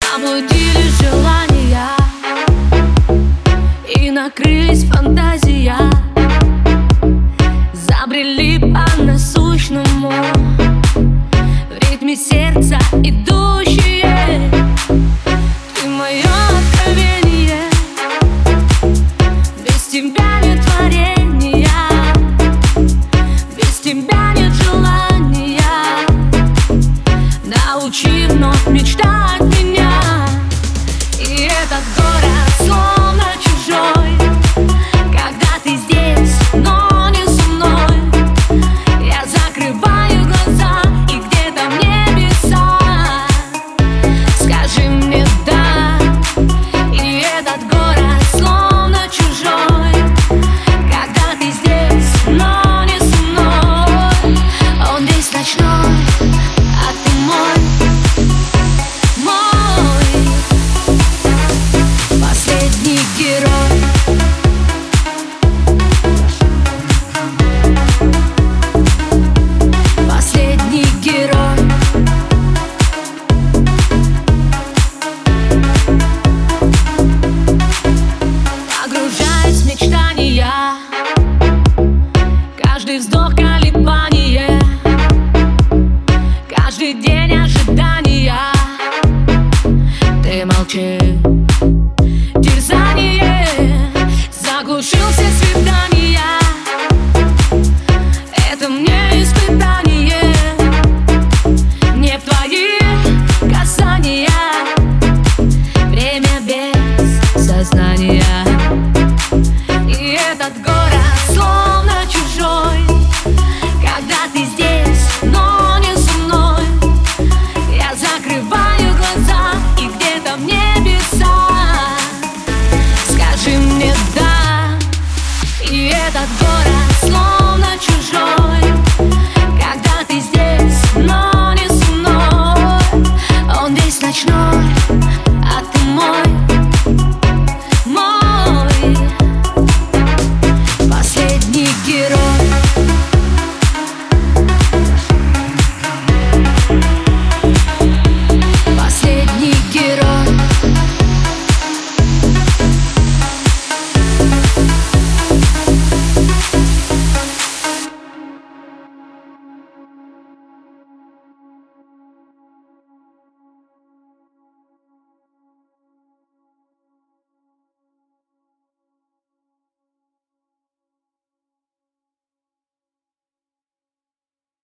Заблудились желания и накрылись фантазия. Забрели по насущному в ритме сердца идущие. Ты мое откровение, без тебя нет творения, без тебя нет желания. Научи вновь мечтать меня. И этот город словно чужой, когда ты здесь, но не со мной. Я закрываю глаза, и где-то в небесах скажи мне да. И этот город словно чужой, когда ты здесь, но не со мной. Он весь ночной, а ты мой. Последний герой. Последний герой. Погружаясь в мечтания, каждый вздох колебания, каждый день ожидания. Ты молчишь.